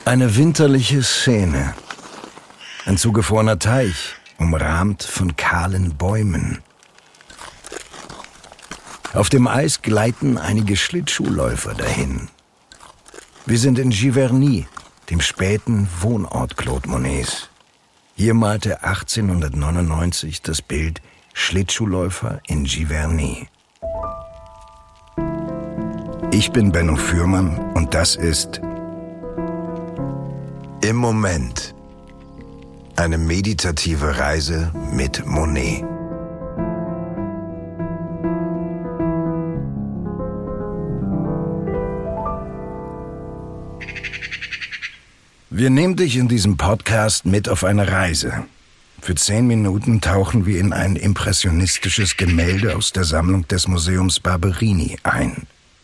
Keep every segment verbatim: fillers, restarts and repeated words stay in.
Eine winterliche Szene. Ein zugefrorener Teich, umrahmt von kahlen Bäumen. Auf dem Eis gleiten einige Schlittschuhläufer dahin. Wir sind in Giverny, dem späten Wohnort Claude Monets. Hier malte er achtzehnhundertneunundneunzig das Bild Schlittschuhläufer in Giverny. Ich bin Benno Fürmann und das ist Im Moment. Eine meditative Reise mit Monet. Wir nehmen dich in diesem Podcast mit auf eine Reise. Für zehn Minuten tauchen wir in ein impressionistisches Gemälde aus der Sammlung des Museums Barberini ein.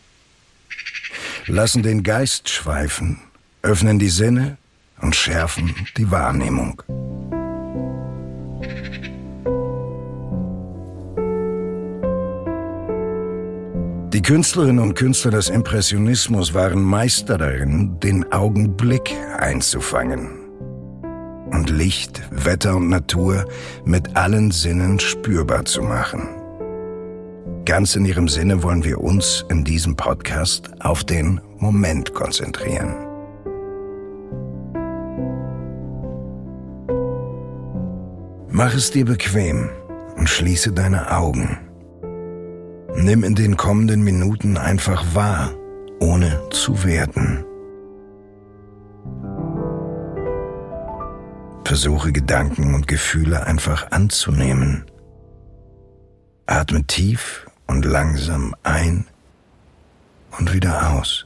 Lassen den Geist schweifen, öffnen die Sinne und schärfen die Wahrnehmung. Die Künstlerinnen und Künstler des Impressionismus waren Meister darin, den Augenblick einzufangen und Licht, Wetter und Natur mit allen Sinnen spürbar zu machen. Ganz in ihrem Sinne wollen wir uns in diesem Podcast auf den Moment konzentrieren. Mach es dir bequem und schließe deine Augen. Nimm in den kommenden Minuten einfach wahr, ohne zu werten. Versuche Gedanken und Gefühle einfach anzunehmen. Atme tief und langsam ein und wieder aus.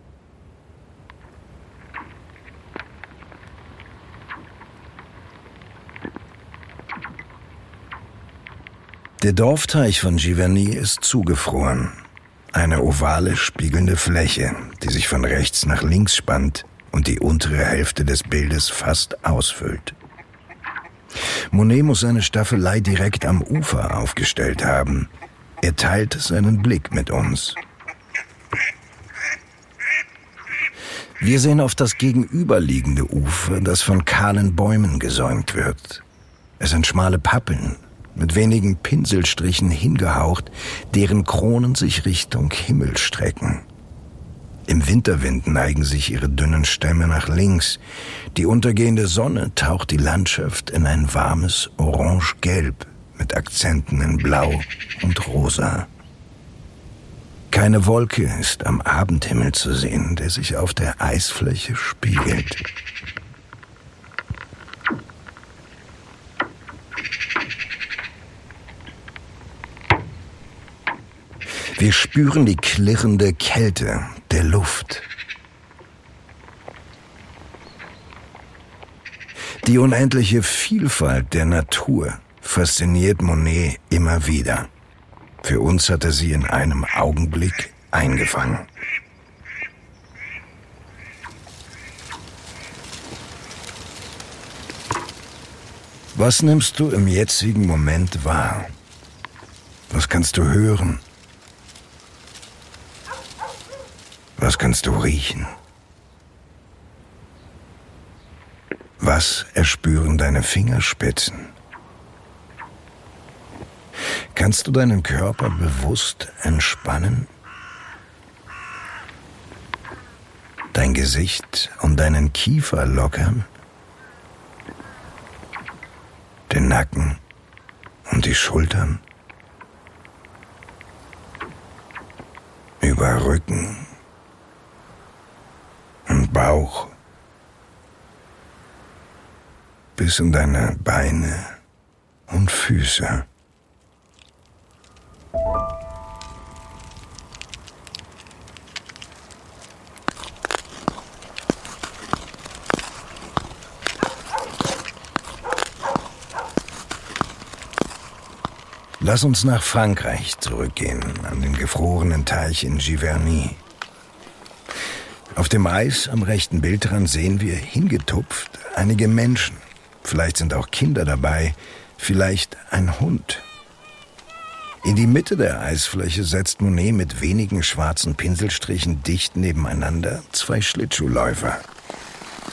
Der Dorfteich von Giverny ist zugefroren. Eine ovale, spiegelnde Fläche, die sich von rechts nach links spannt und die untere Hälfte des Bildes fast ausfüllt. Monet muss seine Staffelei direkt am Ufer aufgestellt haben. Er teilt seinen Blick mit uns. Wir sehen auf das gegenüberliegende Ufer, das von kahlen Bäumen gesäumt wird. Es sind schmale Pappeln, mit wenigen Pinselstrichen hingehaucht, deren Kronen sich Richtung Himmel strecken. Im Winterwind neigen sich ihre dünnen Stämme nach links. Die untergehende Sonne taucht die Landschaft in ein warmes Orange-Gelb mit Akzenten in Blau und Rosa. Keine Wolke ist am Abendhimmel zu sehen, der sich auf der Eisfläche spiegelt. Wir spüren die klirrende Kälte der Luft. Die unendliche Vielfalt der Natur fasziniert Monet immer wieder. Für uns hat er sie in einem Augenblick eingefangen. Was nimmst du im jetzigen Moment wahr? Was kannst du hören? Was kannst du riechen? Was erspüren deine Fingerspitzen? Kannst du deinen Körper bewusst entspannen? Dein Gesicht und deinen Kiefer lockern? Den Nacken und die Schultern? Über Rücken und Bauch bis in deine Beine und Füße. Lass uns nach Frankreich zurückgehen, an den gefrorenen Teich in Giverny. Auf dem Eis am rechten Bildrand sehen wir hingetupft einige Menschen. Vielleicht sind auch Kinder dabei, vielleicht ein Hund. In die Mitte der Eisfläche setzt Monet mit wenigen schwarzen Pinselstrichen dicht nebeneinander zwei Schlittschuhläufer.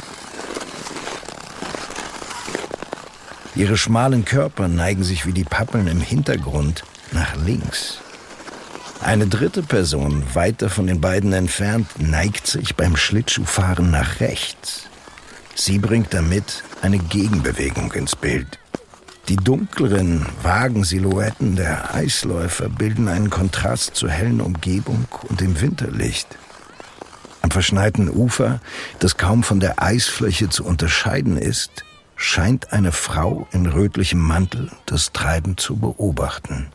Ihre schmalen Körper neigen sich wie die Pappeln im Hintergrund nach links. Eine dritte Person, weiter von den beiden entfernt, neigt sich beim Schlittschuhfahren nach rechts. Sie bringt damit eine Gegenbewegung ins Bild. Die dunkleren, vagen Silhouetten der Eisläufer bilden einen Kontrast zur hellen Umgebung und dem Winterlicht. Am verschneiten Ufer, das kaum von der Eisfläche zu unterscheiden ist, scheint eine Frau in rötlichem Mantel das Treiben zu beobachten.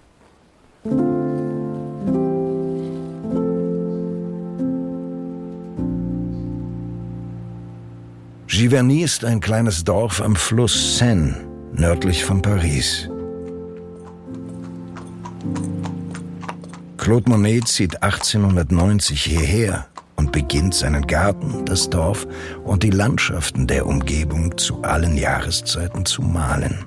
Giverny ist ein kleines Dorf am Fluss Seine, nördlich von Paris. Claude Monet zieht achtzehnhundertneunzig hierher und beginnt seinen Garten, das Dorf und die Landschaften der Umgebung zu allen Jahreszeiten zu malen.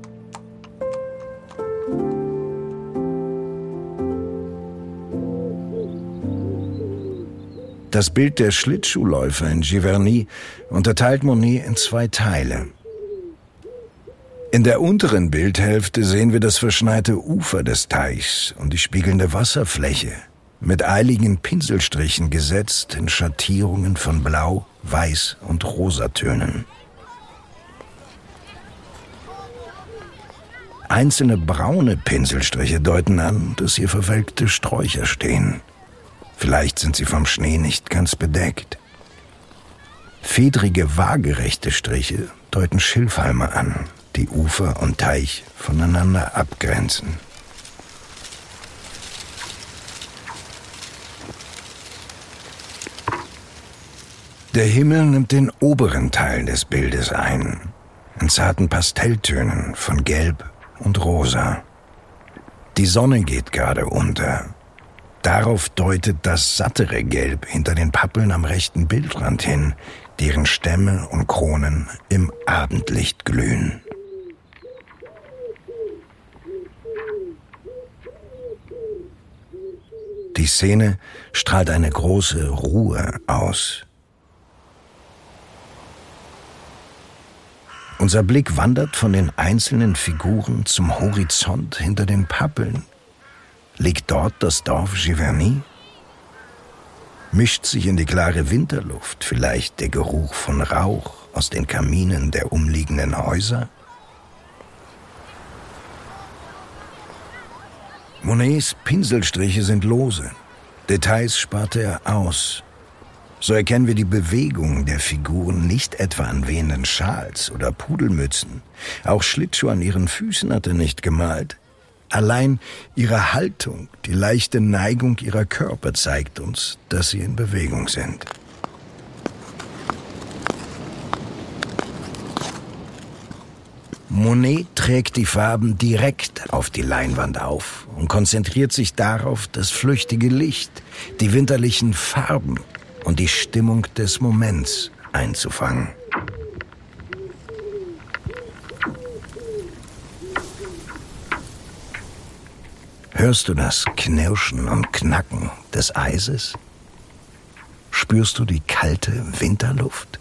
Das Bild der Schlittschuhläufer in Giverny unterteilt Monet in zwei Teile. In der unteren Bildhälfte sehen wir das verschneite Ufer des Teichs und die spiegelnde Wasserfläche, mit eiligen Pinselstrichen gesetzt in Schattierungen von Blau, Weiß und Rosatönen. Einzelne braune Pinselstriche deuten an, dass hier verwelkte Sträucher stehen. Vielleicht sind sie vom Schnee nicht ganz bedeckt. Fedrige, waagerechte Striche deuten Schilfhalme an, die Ufer und Teich voneinander abgrenzen. Der Himmel nimmt den oberen Teil des Bildes ein, in zarten Pastelltönen von Gelb und Rosa. Die Sonne geht gerade unter. Darauf deutet das sattere Gelb hinter den Pappeln am rechten Bildrand hin, deren Stämme und Kronen im Abendlicht glühen. Die Szene strahlt eine große Ruhe aus. Unser Blick wandert von den einzelnen Figuren zum Horizont hinter den Pappeln. Liegt dort das Dorf Giverny? Mischt sich in die klare Winterluft vielleicht der Geruch von Rauch aus den Kaminen der umliegenden Häuser? Monets Pinselstriche sind lose, Details sparte er aus. So erkennen wir die Bewegung der Figuren nicht etwa an wehenden Schals oder Pudelmützen. Auch Schlittschuhe an ihren Füßen hat er nicht gemalt. Allein ihre Haltung, die leichte Neigung ihrer Körper zeigt uns, dass sie in Bewegung sind. Monet trägt die Farben direkt auf die Leinwand auf und konzentriert sich darauf, das flüchtige Licht, die winterlichen Farben und die Stimmung des Moments einzufangen. Hörst du das Knirschen und Knacken des Eises? Spürst du die kalte Winterluft?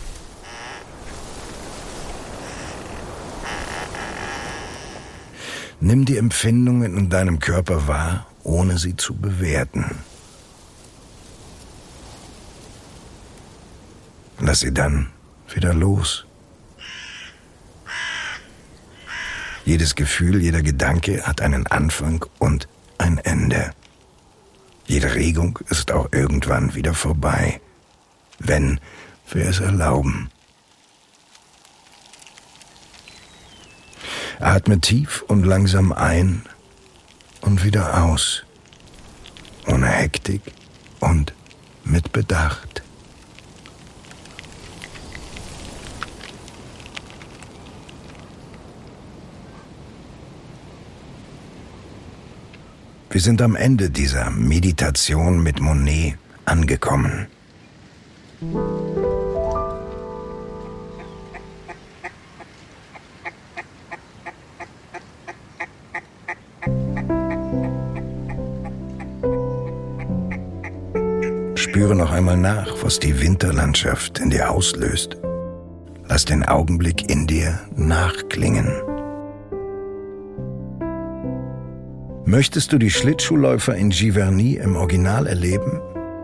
Nimm die Empfindungen in deinem Körper wahr, ohne sie zu bewerten. Lass sie dann wieder los. Jedes Gefühl, jeder Gedanke hat einen Anfang und ein Ende. Jede Regung ist auch irgendwann wieder vorbei, wenn wir es erlauben. Atme tief und langsam ein und wieder aus, ohne Hektik und mit Bedacht. Wir sind am Ende dieser Meditation mit Monet angekommen. Spüre noch einmal nach, was die Winterlandschaft in dir auslöst. Lass Lass den Augenblick in dir nachklingen. Möchtest du die Schlittschuhläufer in Giverny im Original erleben?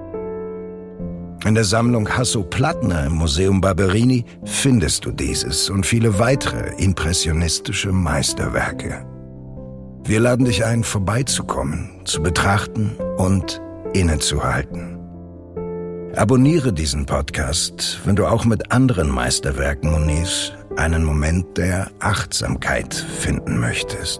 In der Sammlung Hasso-Plattner im Museum Barberini findest du dieses und viele weitere impressionistische Meisterwerke. Wir laden dich ein, vorbeizukommen, zu betrachten und innezuhalten. Abonniere diesen Podcast, wenn du auch mit anderen Meisterwerken Monets einen Moment der Achtsamkeit finden möchtest.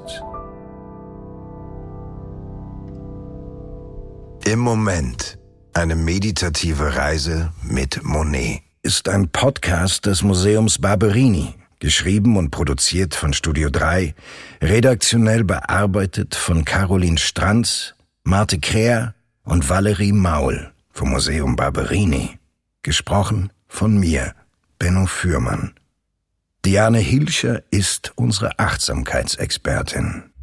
Im Moment. Eine meditative Reise mit Monet ist ein Podcast des Museums Barberini, geschrieben und produziert von Studio drei, redaktionell bearbeitet von Caroline Stranz, Marte Kräher und Valerie Maul vom Museum Barberini. Gesprochen von mir, Benno Fürmann. Diane Hilscher ist unsere Achtsamkeitsexpertin.